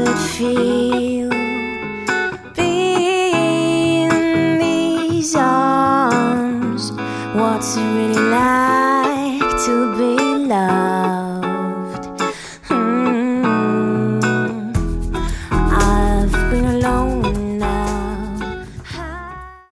it feel? Be in these arms. What's it really like to be loved?